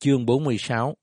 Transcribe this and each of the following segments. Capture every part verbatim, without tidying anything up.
Chương bốn mươi sáu.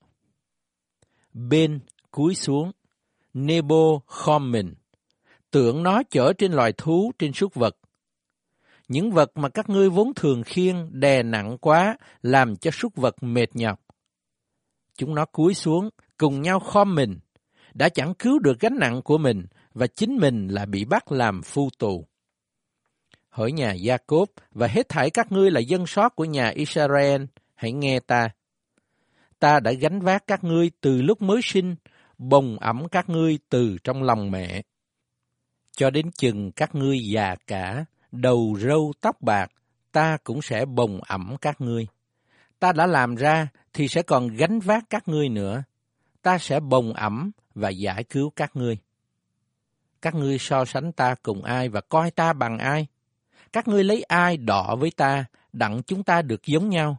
Ben cúi xuống, Nebo khom mình, tưởng nó chở trên loài thú, trên súc vật. Những vật mà các ngươi vốn thường khiêng đè nặng quá, làm cho súc vật mệt nhọc. Chúng nó cúi xuống, cùng nhau khom mình, đã chẳng cứu được gánh nặng của mình, và chính mình là bị bắt làm phu tù. Hỡi nhà Gia-cốp và hết thảy các ngươi là dân sót của nhà Israel, hãy nghe ta. Ta đã gánh vác các ngươi từ lúc mới sinh, bồng ẵm các ngươi từ trong lòng mẹ. Cho đến chừng các ngươi già cả, đầu râu tóc bạc, ta cũng sẽ bồng ẵm các ngươi. Ta đã làm ra thì sẽ còn gánh vác các ngươi nữa. Ta sẽ bồng ẵm và giải cứu các ngươi. Các ngươi so sánh ta cùng ai và coi ta bằng ai? Các ngươi lấy ai đọ với ta, đặng chúng ta được giống nhau?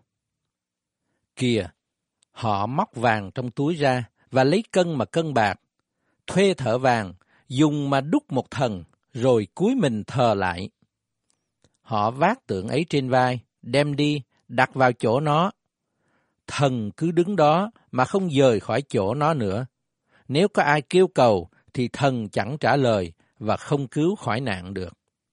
Kìa, họ móc vàng trong túi ra và lấy cân mà cân bạc, thuê thợ vàng, dùng mà đúc một thần, rồi cúi mình thờ lại. Họ vác tượng ấy trên vai, đem đi, đặt vào chỗ nó. Thần cứ đứng đó mà không dời khỏi chỗ nó nữa. Nếu có ai kêu cầu, thì thần chẳng trả lời và không cứu khỏi nạn được.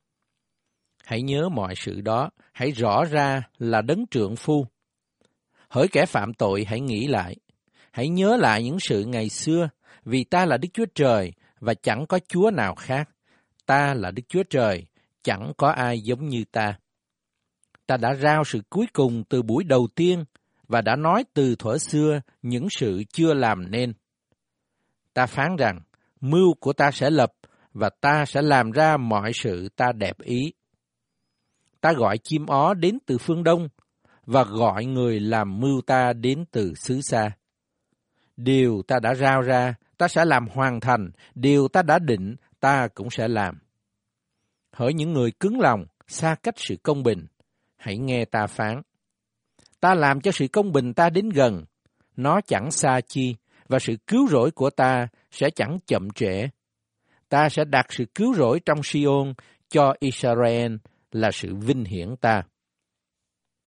Hãy nhớ mọi sự đó, hãy rõ ra là đấng trượng phu. Hỡi kẻ phạm tội, hãy nghĩ lại. Hãy nhớ lại những sự ngày xưa, vì ta là Đức Chúa Trời và chẳng có Chúa nào khác. Ta là Đức Chúa Trời, chẳng có ai giống như ta. Ta đã rao sự cuối cùng từ buổi đầu tiên và đã nói từ thuở xưa những sự chưa làm nên. Ta phán rằng, mưu của ta sẽ lập và ta sẽ làm ra mọi sự ta đẹp ý. Ta gọi chim ó đến từ phương đông và gọi người làm mưu ta đến từ xứ xa. Điều ta đã rao ra, ta sẽ làm hoàn thành, điều ta đã định, ta cũng sẽ làm. Hỡi những người cứng lòng, xa cách sự công bình, hãy nghe ta phán. Ta làm cho sự công bình ta đến gần, nó chẳng xa chi, và sự cứu rỗi của ta sẽ chẳng chậm trễ. Ta sẽ đặt sự cứu rỗi trong Sion cho Israel là sự vinh hiển ta.